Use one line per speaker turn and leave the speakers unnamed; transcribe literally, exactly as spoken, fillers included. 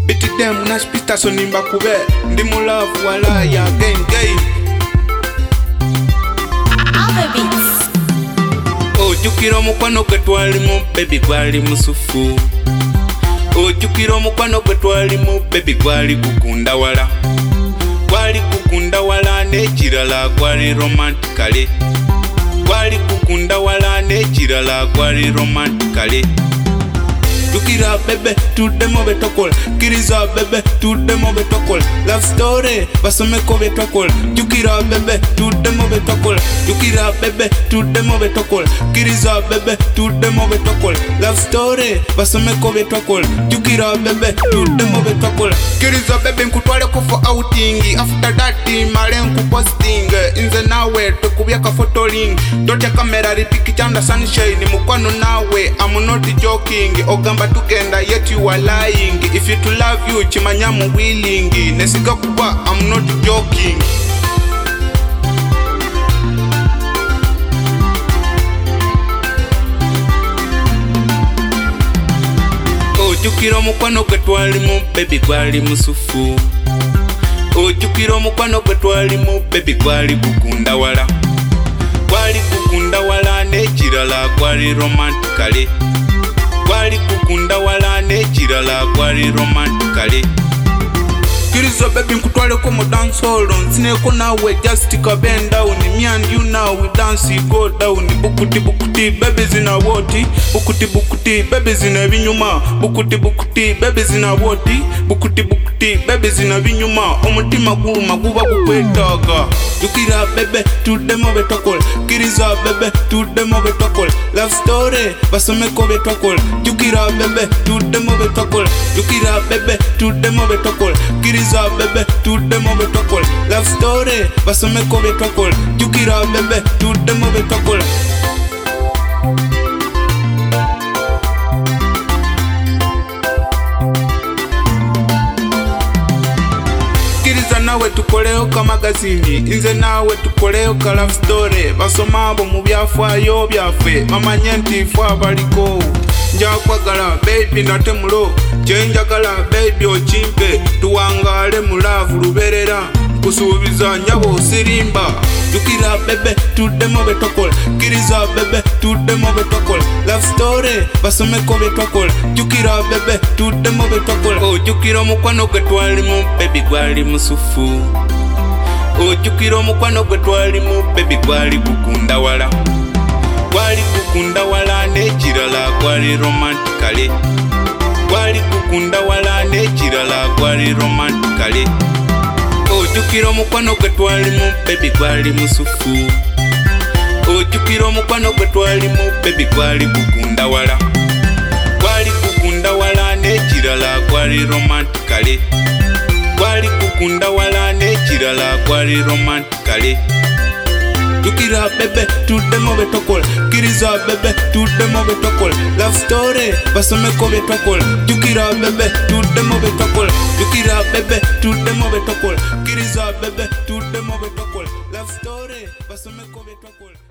bitidemu nashpita so nimba kube ndi mu love wala ya game game. Ojukira omukwano gwe twalimu baby gwali musufu. Ojukira omukwano gwe twalimu baby gwali gukunda wala. Gwali gukunda wala n'ekirala gwali romantically. Gwali gukunda wala n'ekirala gwali romantically. Jukira bebe tudemo betokola. Kiriza bebe tudemo betokola. Love story basomeko betokola. Jukira bebe tudemo betokola. Jukira bebe tudemo betokola. Kiriza bebe tudemo betokola. Love story basomeko betokola. Jukira bebe tudemo betokola. Kiriza bebe nkutwale ko for outing. After that male nku posting. Inze nawe tukubya ka photoling. Tote kamera ripiki chanda sunshine. Mukwano nawe I'm not joking. Ogamba tugenda yet you are lying. If you to love you chimanyamu willing. Nesiga kuba I'm not joking. Ojukira omukwano gwe twalimu baby gwali musufu. Ojukira omukwano gwe twalimu baby gwali gukunda wala. Gwali gukunda wala n'ekirala gwali romantically. Gwali gukunda wala n'ekirala gwali romantically. Kiriza baby nkutwale ko mu dance hall. Nsineko nawe just bend down. Me and you now we dance go down. Bukuti bukuti baby zina woti. Bukuti bukuti baby zina binyuma. Bukuti bukuti baby zina woti. Bukuti bukuti baby zina binyuma. Omutima guma guba gukwetaga. Jukira bebe tudemo betokola. Kiriza bebe tudemo betokola. Love story basomeko betokola. Jukira bebe tudemo betokola. Jukira bebe tudemo betokola. Kiriza bebe tudemo betokola. Love story basomeko betokola. Jukira bebe tudemo betokola. Kiriza nawe tukoleo ka magazini. Inze nawe tukoleo ka love story. Basomabo mu byafaayo byaffe bamanye nti ffe abaliko. Njakwagala baby natemulo. Kyenjagala baby okimpe. Tuwangale mu love luberera. Kusuubiza nyabo osirimba. Jukira bebe tudemo betokola. Kiriza bebe tudemo betokola. Love story basomeko betokola. Jukira bebe tudemo betokola. Ojukira omukwano gwe twalimu baby gwali musufu. Ojukira omukwano gwe twalimu baby gwali gukunda wala. Gwali gukunda wala n'ekirala gwali romantically. Gwali gukunda wala n'ekirala gwali romantically. Ojukira omukwano gwe twalimu baby gwali musufu. Ojukira omukwano gwe twalimu baby gwali gukunda wala. Gwali gukunda wala n'ekirala gwali romantically. Gwali gukunda wala n'ekirala gwali romantically. Jukira bebe tudemo betokola. Kiriza bebe tudemo betokola. Love story basomeko betokola. Jukira bebe tudemo betokola. Jukira bebe tudemo betokola. Kiriza bebe tudemo betokola. Love story basomeko betokola.